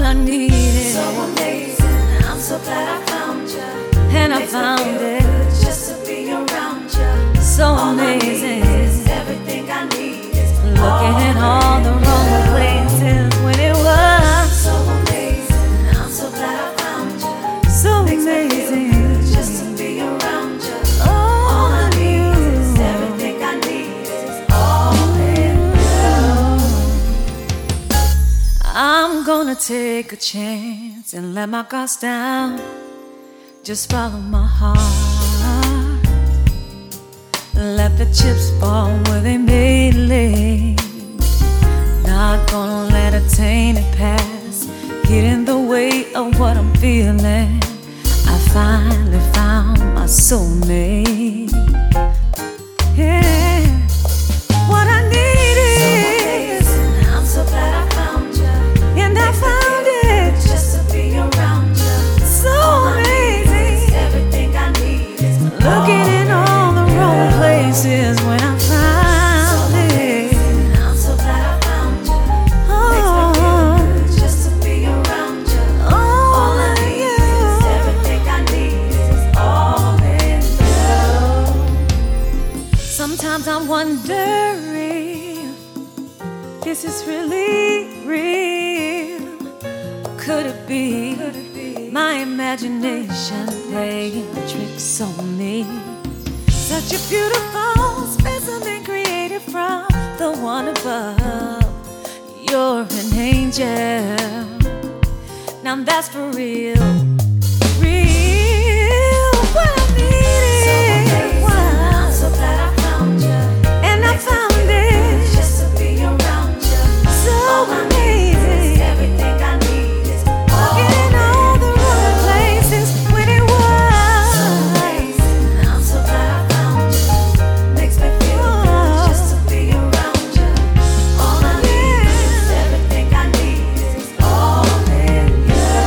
I needed. So amazing, I'm so glad I found you. And I Makes me found feel it. good just to be around you. So All I need amazing. is everything I need is Looking in all the wrong places when it was so amazing. I'm so glad I found you. so Makes me feel amazing. good just to be around you. All I need is everything I need is all in you. I'm gonna take a chance and let my guards down. Just follow my heart. Let the chips fall where they may lay. Not gonna let a tainted past get in the way of what I'm feeling. I finally found my soulmate. Yeah, what I need is, I'm so glad I found you. and I found it. Just to be around you. So amazing. Everything I need is Looking in all the wrong places when I found it. I'm so glad I found you. Makes me feel Oh, good just to be around you. all All I of need is you. everything I need is all in you. Sometimes I wonder if this is really real. Could it be my imagination playing tricks on me? Such a beautiful specimen created from the one above. You're an angel. Now that's for real. Real. What I needed. I'm so glad I found you. And I found it. Just to be around you. So All I need is amazing. everything I need is Looking in all the wrong places when it was amazing. I'm so glad I found you. Makes me feel good just to be around you. All I need is everything I need is all in you.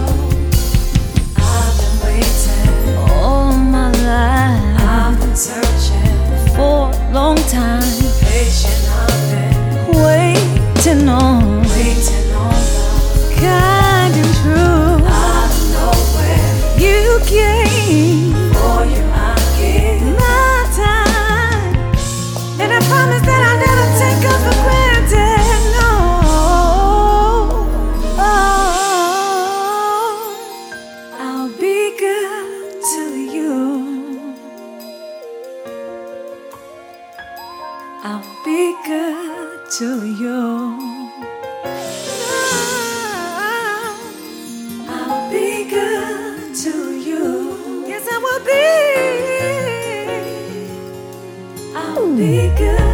I've been waiting, all my life I've been searching, for a long time, patient I've been, waiting on waiting on love. kind and true. Out of nowhere, You came for you I give. my time, and I promise that I'll never take us for granted. No, I'll be good to you. I'll be good to you. I'll be good to you. Yes, I will be. I'll be good.